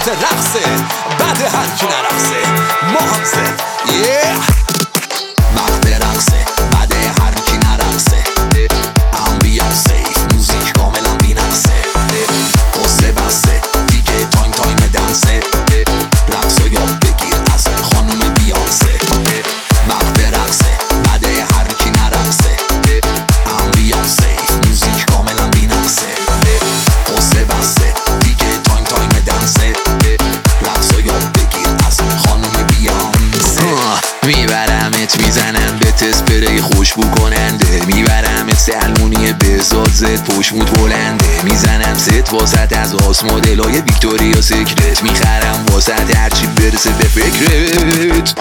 رقصه بعد هر کی نرقصه ما هم زد وقت رقصه بعد هر کی نرقصه امبیانسه موزیک کاملا بینقصه قصه بسته دیگه تایم دنسه رقص و یاد بگیر از خانوم بیانسه وقت رقصه بعد هر کی نرقصه امبیانسه موزیک کاملا بینقصه قصه بسته دیگه تایم دنسه رقص و یاد بگیر از خانوم بیانسه میبرمت میزنم به تسپری خوشبو کننده میبرمت سلمونی بزاد زد پشموت بلنده میزنم ست واسط از آس مدلای ویکتوریا سیکرت میخرم واسط هرچی برسه به فکرت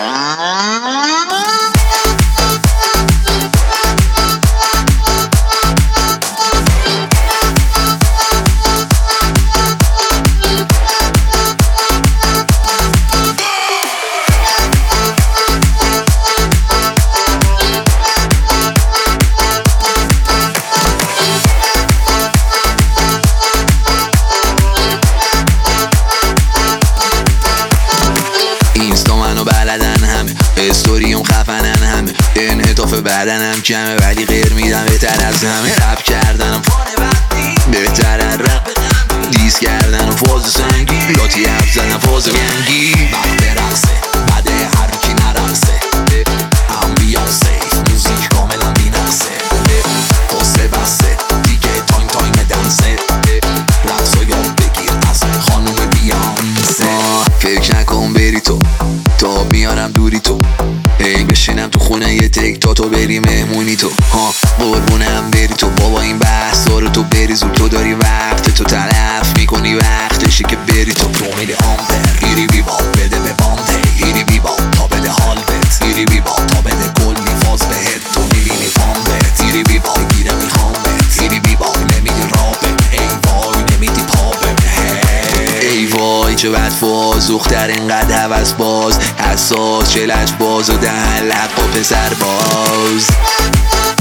استوریم خفنن همه انعطاف بدنم کمه ولی غیر میدم بهتر از همه رپ کردنم فانه وقتی بهترن رپ دیس کردنم فاز سنگی لاتی حرف زدن فاز گنگی وقت رقصه بعد هر کی نرقصه امبیانسه موزیک کاملا بینقصه قصه بسته دیگه تایم دنسه رقص و یاد بگیر از خانوم بیانسه فکر نکن بری تو تا بیارم دوری تو ای بشینم تو خونه یه تک تا تو بری مهمونی تو قربونم بری تو بابا این بحثا رو تو بری زود تو داری وقت تو تلف میکنی وقتشی که بری تو میری آمبر ایری بی باب بده به بانده ایری بی باب تا بده حال بت ایری بی باب تا بده کلی فاز بهت تو میبینی پامبت ایری بی باب گیره میخوام بت ایری بی باب نمیدی رابت ای وای نمیدی پاپت ای وای چه بد فاز دختر اینقدر هوس باز حساس چه لج باز و دهن لب با پسر باز